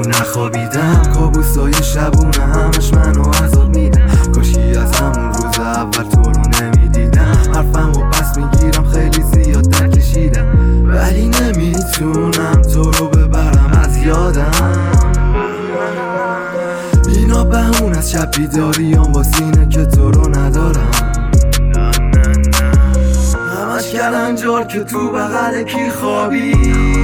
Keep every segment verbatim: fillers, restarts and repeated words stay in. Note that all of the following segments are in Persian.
نخوابیدم، کابوسای شبونه همش منو عذاب میدن. کاشکی از همون روز اول تو رو نمیدیدم. حرفم و پس میگیرم خیلی زیاد در کشیدم، ولی نمیتونم تو رو ببرم از یادم. اینا بهونه از شب بیداریام واسینه که تو رو ندارم. همش کلنجار که تو بغل کی خوابی،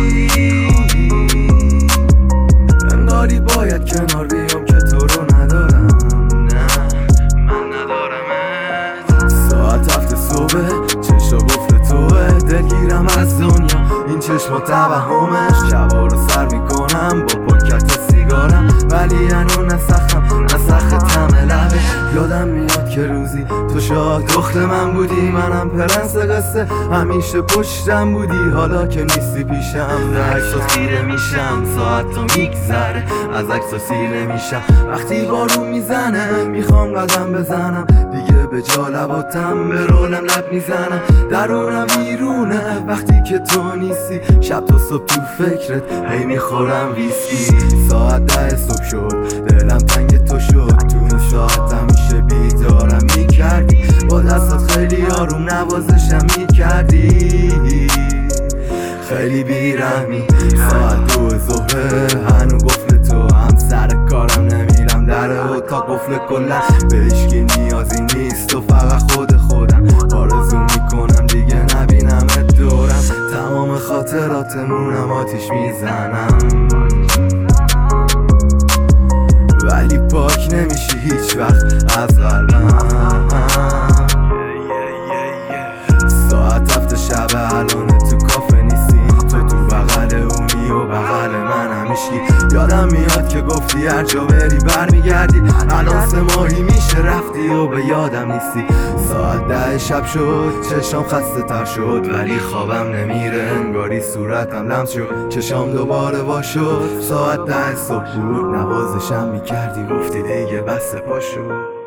انگاری باید کنار بیام که تو رو ندارم. نه من ندارمت. ساعت هفت صبح چشا گفت توه، دلگیرم از دنیا این چشما توهمش. شبا رو سر میکنم با پاکت سیگارم، ولی هنو نسخم نسخ تم لبه. یادم میاد که روزی تو شاه دخت من بودی، منم پرنس قصه همیشه پشتم بودی. حالا که نیستی پیشم نه عکسا سیره میشم، ساعت تا میگذره از عکسا سیره میشم. وقتی بارون میزنه میخوام قدم بزنم، دیگه به جا لباتم به رولم لب میزنم. درونم ویرونه وقتی که تو نیستی، شب تا صبح تو فکرت هی میخورم ویسکی. ساعت ده صبح شد دلم تنگ تو شد، تو اون ساعت همیشه بیدارم میکردی، با دستات خیلی آروم نوازشم میکردی، خیلی بیرحمی. ساعت دو ظهره هنو قفل تو، هم سر کارم نمیرم در اتاق قفل کلا. به هیچکی نیازی نیست و فقط خود خودم، آرزو میکنم دیگه نبینمت دورم. تمام خاطراتمونم آتیش میزنم، ولی پاک نمیشی هیچ وقت از قلبم. ساعت هفت شب الانه تو کافه نیستی، تو تو بغل اونی و بغل من همیشگی. یادم میاد که گفتی هر جا بری برمیگردی، الان سه ماهی میشه رفتی و به یادم نیستی. ساعت ده شب شد چشام خسته تر شد، ولی خوابم نمیره انگاری صورتم لمس شد. چشام دوباره وا شد، ساعت ده صبح بود نوازشم میکردی، گفتی دیگه بس پاشو.